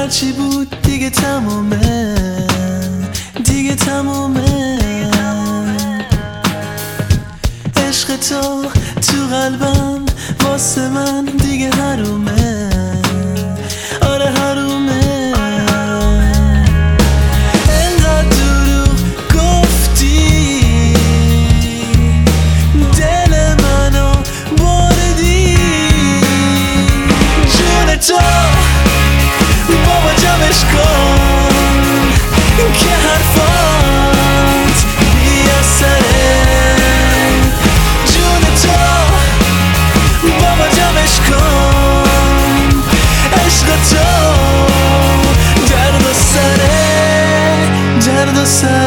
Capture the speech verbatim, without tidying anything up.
هرچی بود دیگه تمومه، دیگه تمومه. عشق تو تو قلبم واسه من دیگه حرومه، آره حرومه. انقدر دروغ گفتی دل منو بردی، جون تو بابا جمعش کن که حرفات بی اثره. جون تو بابا جمعش کن، عشق تو درد و سره، درد و سره.